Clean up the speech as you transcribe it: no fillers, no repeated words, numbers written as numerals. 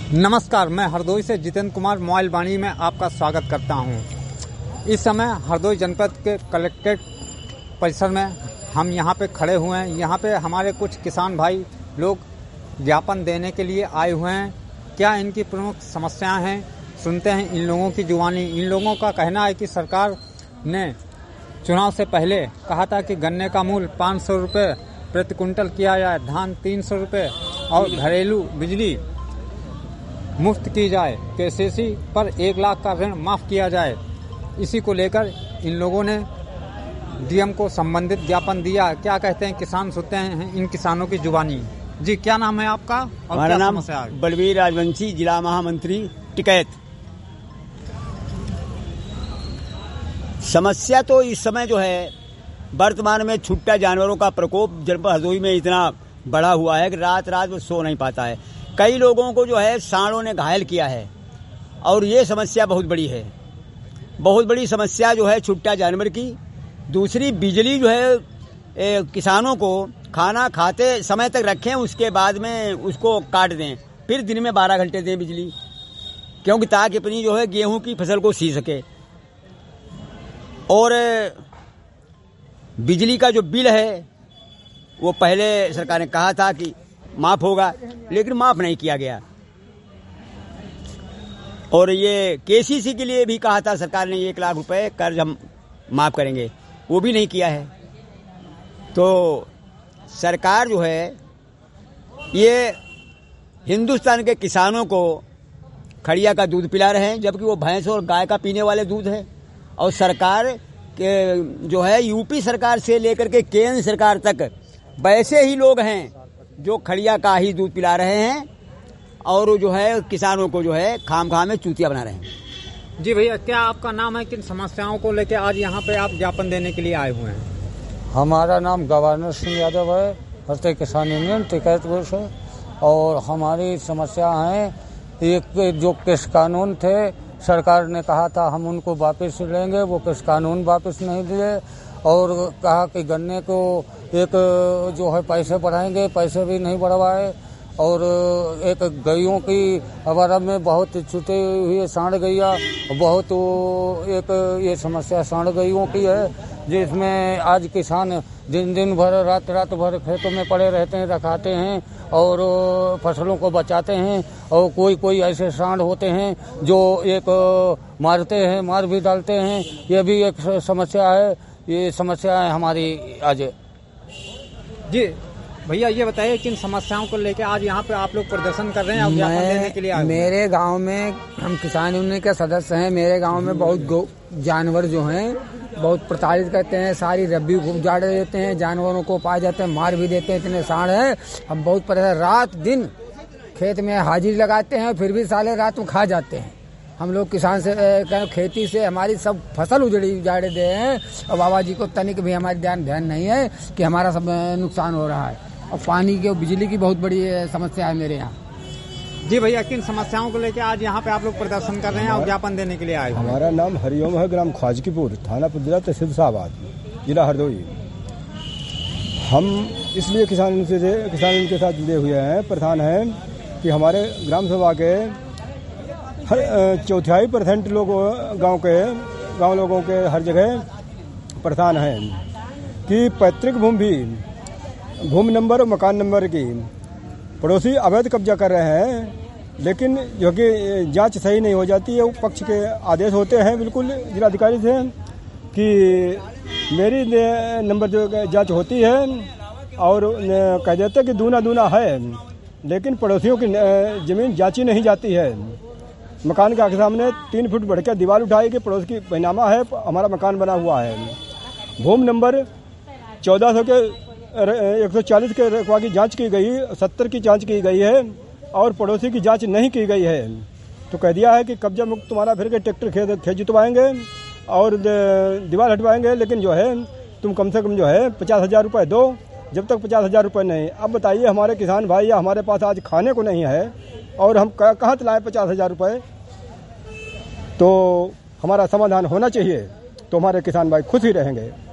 नमस्कार, मैं हरदोई से जितेंद्र कुमार मोबाइल वाणी में आपका स्वागत करता हूं। इस समय हरदोई जनपद के कलेक्ट्रेट परिसर में हम यहां पे खड़े हुए हैं। यहां पे हमारे कुछ किसान भाई लोग ज्ञापन देने के लिए आए हुए हैं। क्या इनकी प्रमुख समस्याएं हैं, सुनते हैं इन लोगों की जुबानी। इन लोगों का कहना है कि सरकार ने चुनाव से पहले कहा था कि गन्ने का मूल्य 500 रुपये प्रति कुंटल किया जाए, धान 300 रुपये और घरेलू बिजली मुफ्त की जाए, केसीसी पर 1 लाख का ऋण माफ किया जाए। इसी को लेकर इन लोगों ने डीएम को संबंधित ज्ञापन दिया। क्या कहते हैं किसान, सुनते हैं इन किसानों की जुबानी। जी, क्या नाम है आपका? हमारा नाम बलवीर राजवंशी, जिला महामंत्री टिकैत। समस्या तो इस समय जो है वर्तमान में छुट्टा जानवरों का प्रकोप जनपद हरदोई में इतना बढ़ा हुआ है कि रात वो सो नहीं पाता है। कई लोगों को जो है सांडों ने घायल किया है और ये समस्या बहुत बड़ी है। बहुत बड़ी समस्या जो है छुट्टा जानवर की। दूसरी, बिजली जो है किसानों को खाना खाते समय तक रखें, उसके बाद में उसको काट दें, फिर दिन में 12 घंटे दें बिजली, क्योंकि ताकि अपनी जो है गेहूं की फसल को सी सके। और बिजली का जो बिल है वो पहले सरकार ने कहा था कि माफ होगा, लेकिन माफ नहीं किया गया। और ये केसीसी के लिए भी कहा था सरकार ने 1 लाख रुपए कर्ज हम माफ करेंगे, वो भी नहीं किया है। तो सरकार जो है ये हिंदुस्तान के किसानों को खड़िया का दूध पिला रहे हैं, जबकि वो भैंस और गाय का पीने वाले दूध है। और सरकार के जो है यूपी सरकार से लेकर के केंद्र सरकार तक वैसे ही लोग हैं जो खड़िया का ही दूध पिला रहे हैं और जो है किसानों को जो है खाम में चूतिया बना रहे हैं। जी भैया, क्या आपका नाम है? किन समस्याओं को लेकर आज यहाँ पे आप ज्ञापन देने के लिए आए हुए हैं? हमारा नाम गवर्नर सिंह यादव है, हरदोई किसान यूनियन टिकैतपुर से। और हमारी समस्या है, एक जो कृषि कानून थे, सरकार ने कहा था हम उनको वापस लेंगे, वो कृषि कानून वापस नहीं दिए। और कहा कि गन्ने को एक जो है पैसे बढ़ाएंगे, पैसे भी नहीं बढ़वाए। और एक गैयों की हमारा में बहुत छूटे हुए सांड गैया, बहुत एक ये समस्या सांड गैयों की है, जिसमें आज किसान दिन भर रात भर खेतों में पड़े रहते हैं, रखाते हैं और फसलों को बचाते हैं। और कोई ऐसे सांड होते हैं जो एक मारते हैं, मार भी डालते हैं। ये भी एक समस्या है। ये समस्या है हमारी आज। जी भैया, ये बताइए किन समस्याओं को लेकर आज यहाँ पे आप लोग प्रदर्शन कर रहे हैं और ज्ञापन देने के लिए आए? मेरे गांव में, हम किसान यूनियन के सदस्य हैं, मेरे गांव में बहुत जानवर जो हैं बहुत प्रताड़ित करते हैं। सारी रब्बी खूब उजाड़ देते हैं, जानवरों को पाए जाते हैं, मार भी देते हैं। इतने सांड हैं, हम बहुत परेशान। रात दिन खेत में हाजिरी लगाते हैं, फिर भी साले रात में खा जाते हैं। हम लोग किसान से खेती से हमारी सब फसल उजाड़े दे हैं और बाबा जी को तनिक भी हमारी ध्यान नहीं है कि हमारा सब नुकसान हो रहा है। और पानी की और बिजली की बहुत बड़ी समस्या है मेरे यहाँ। जी भैया, किन समस्याओं को लेकर आज यहाँ पे आप लोग प्रदर्शन कर रहे हैं और ज्ञापन देने के लिए आए? हमारा नाम हरिओम है, ग्राम ख्वाजकीपुर, थाना पुदरा, तहसील शाहबाद, जिला हरदोई। हम इसलिए किसान के साथ जुड़े हुए हैं, प्रधान हैं कि हमारे ग्राम सभा के हर 4% लोग गांव लोगों के हर जगह प्रधान हैं कि पैतृक भूमि नंबर और मकान नंबर की पड़ोसी अवैध कब्जा कर रहे हैं, लेकिन जो कि जांच सही नहीं हो जाती है। वो पक्ष के आदेश होते हैं बिल्कुल जिलाधिकारी से कि मेरी नंबर जो जांच होती है और कह देते कि दूना है, लेकिन पड़ोसियों की जमीन जांची नहीं जाती है। मकान के आगे सामने 3 फुट बढ़ कर दीवार उठाई कि पड़ोस की बैनामा है, हमारा मकान बना हुआ है। भूमि नंबर 1400 के 140 के रकबा की जांच की गई, 70 की जांच की गई है और पड़ोसी की जांच नहीं की गई है। तो कह दिया है कि कब्जा मुक्त तुम्हारा फिर के ट्रैक्टर खेत जुतवाएंगे और दीवार हटवाएंगे, लेकिन जो है तुम कम से कम जो है 50,000 रुपये दो। जब तक 50,000 रुपये नहीं। अब बताइए हमारे किसान भाई, या हमारे पास आज खाने को नहीं है और हम कहाँ लाएँ 50,000 रुपये? तो हमारा समाधान होना चाहिए, तो हमारे किसान भाई खुश ही रहेंगे।